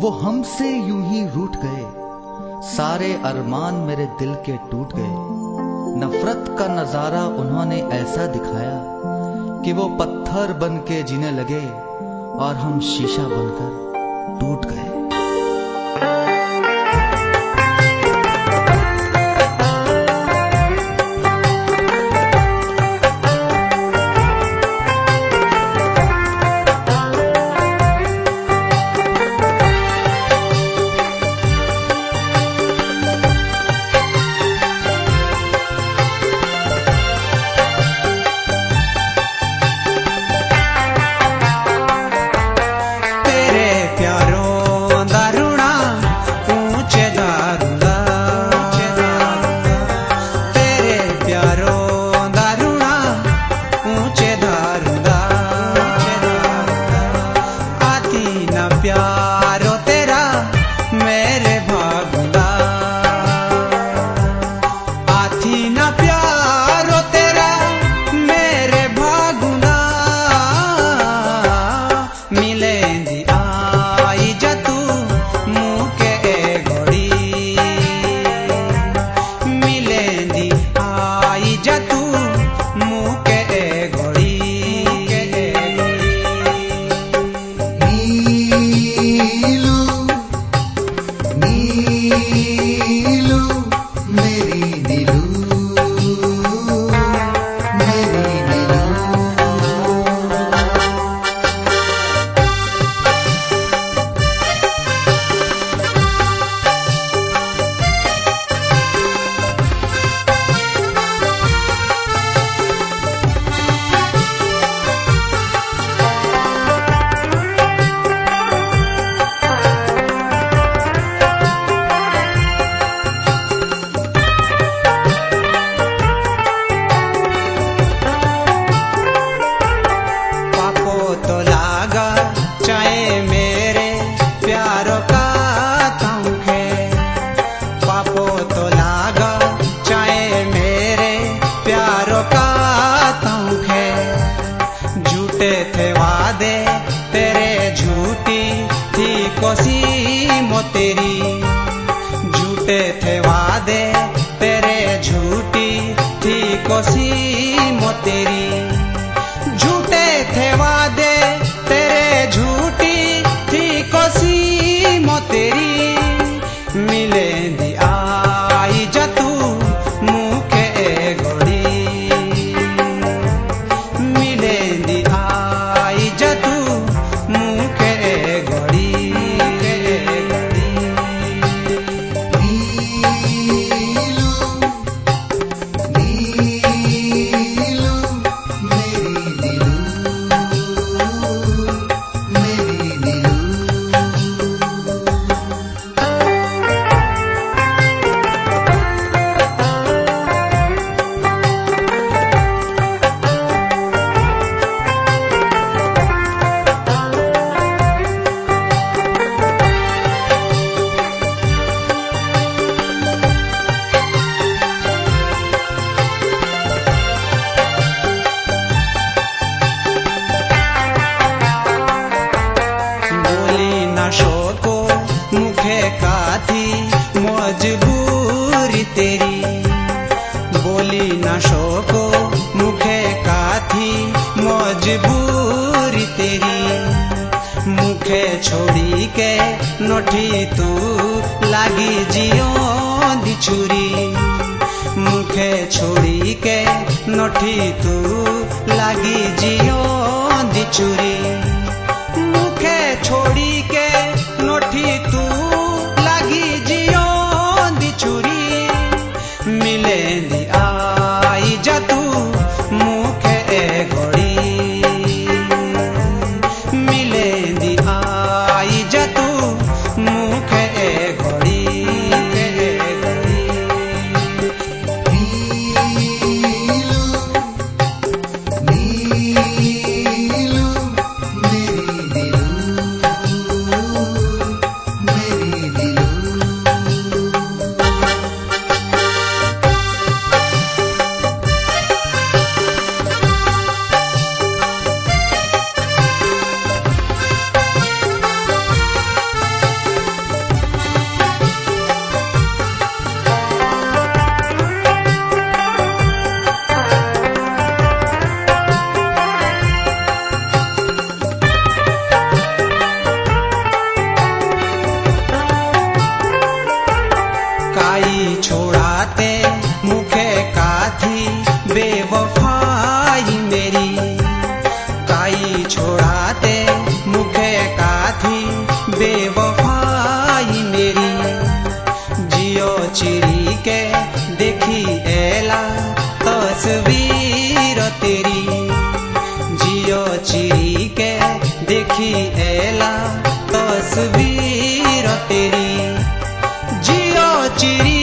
वो हमसे यूं ही रूठ गए, सारे अरमान मेरे दिल के टूट गए। नफरत का नजारा उन्होंने ऐसा दिखाया कि वो पत्थर बन के जीने लगे और हम शीशा बनकर टूट गए। प्यारो तेरा मेरे भागुंदा, आथी ना प्यारो तेरा मेरे भागुंदा। मिलेंदी आई जा तू मुके घड़ी, मिलेंदी आई जा तू मुके घड़ी। नीलू मेरी नीलू, मेरी नीलू। तो लागा चाहे मेरे प्यारों का तंखे, पापो तो लागा चाहे मेरे प्यारों का तंखे। झूठे थे वादे तेरे, झूठी थी कोशिश तेरी। झूठे थे वादे तेरे, झूठी थी कोशिश तेरी। झूठे थे वादे तेरे, झूठी थी कोशिश तेरी। मिलेंदी आई जा तू मुके घड़ी, मिलेंदी आई जा तू मुके घड़ी। शोको मुखे काथी मजबूरी तेरी, बोली ना शोको मुखे काथी मजबूरी तेरी। मुखे छोड़ी के नोठी तू लागी जियो दी छुरी, मुखे छोड़ी के नोठी तू लागी जियो दी छुरी। मुखे छोड़ी के नोठी तू लागी जियो दी छुरी। मिलेंदी आई जा तू मुखे घड़ी, मिलेंदी आई जा तू मुखे घड़ी। एला तस्वीर तेरी जियो चिरी